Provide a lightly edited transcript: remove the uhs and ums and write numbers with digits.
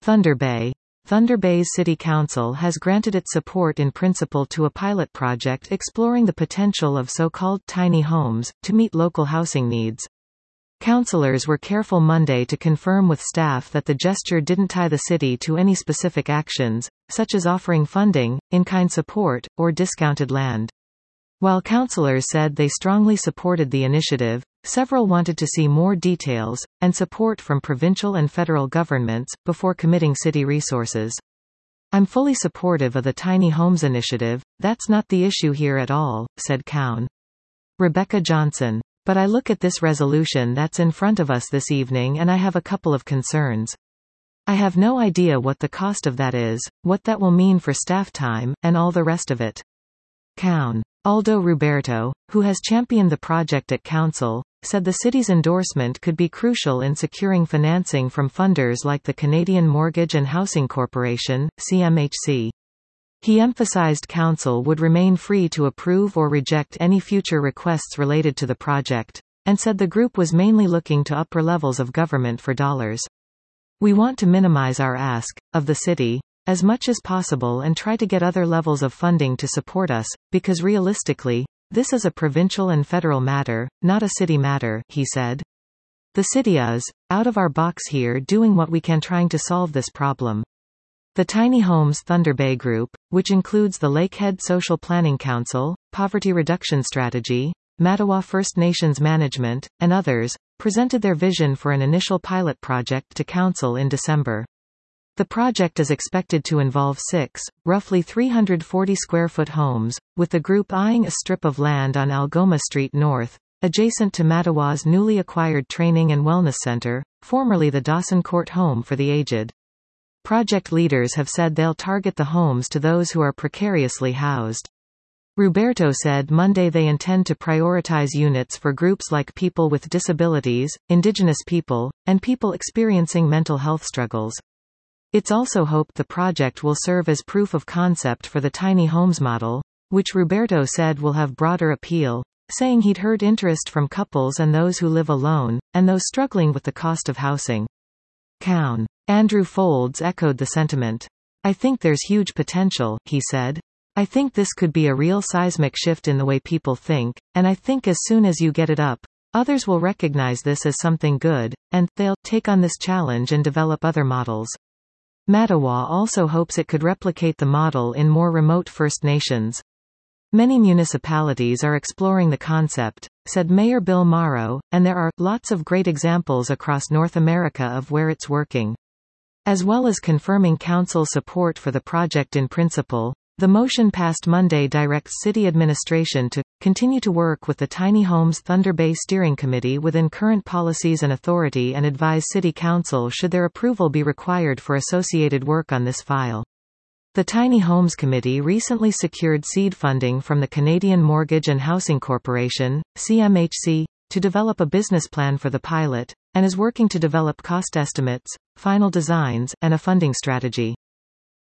Thunder Bay. Thunder Bay's City Council has granted its support in principle to a pilot project exploring the potential of so-called tiny homes, to meet local housing needs. Councillors were careful Monday to confirm with staff that the gesture didn't tie the city to any specific actions, such as offering funding, in-kind support, or discounted land. While councillors said they strongly supported the initiative, several wanted to see more details, and support from provincial and federal governments, before committing city resources. "I'm fully supportive of the Tiny Homes Initiative, that's not the issue here at all," said Cowan. Rebecca Johnson. "But I look at this resolution that's in front of us this evening and I have a couple of concerns. I have no idea what the cost of that is, what that will mean for staff time, and all the rest of it." Cowan. Aldo Roberto, who has championed the project at council, said the city's endorsement could be crucial in securing financing from funders like the Canadian Mortgage and Housing Corporation, CMHC. He emphasized council would remain free to approve or reject any future requests related to the project, and said the group was mainly looking to upper levels of government for dollars. "We want to minimize our ask, of the city, as much as possible and try to get other levels of funding to support us, because realistically, this is a provincial and federal matter, not a city matter," he said. "The city is, out of our box here doing what we can trying to solve this problem." The Tiny Homes Thunder Bay Group, which includes the Lakehead Social Planning Council, Poverty Reduction Strategy, Mattawa First Nations Management, and others, presented their vision for an initial pilot project to council in December. The project is expected to involve 6, roughly 340-square-foot homes, with the group eyeing a strip of land on Algoma Street North, adjacent to Mattawa's newly acquired Training and Wellness Center, formerly the Dawson Court Home for the Aged. Project leaders have said they'll target the homes to those who are precariously housed. Roberto said Monday they intend to prioritize units for groups like people with disabilities, Indigenous people, and people experiencing mental health struggles. It's also hoped the project will serve as proof of concept for the tiny homes model, which Roberto said will have broader appeal, saying he'd heard interest from couples and those who live alone, and those struggling with the cost of housing. Cowan. Andrew Folds echoed the sentiment. "I think there's huge potential," he said. "I think this could be a real seismic shift in the way people think, and I think as soon as you get it up, others will recognize this as something good, and they'll take on this challenge and develop other models." Mattawa also hopes it could replicate the model in more remote First Nations. "Many municipalities are exploring the concept," said Mayor Bill Morrow, "and there are lots of great examples across North America of where it's working." As well as confirming council support for the project in principle, the motion passed Monday directs city administration to continue to work with the Tiny Homes Thunder Bay Steering Committee within current policies and authority and advise City Council should their approval be required for associated work on this file. The Tiny Homes Committee recently secured seed funding from the Canadian Mortgage and Housing Corporation, CMHC, to develop a business plan for the pilot, and is working to develop cost estimates, final designs, and a funding strategy.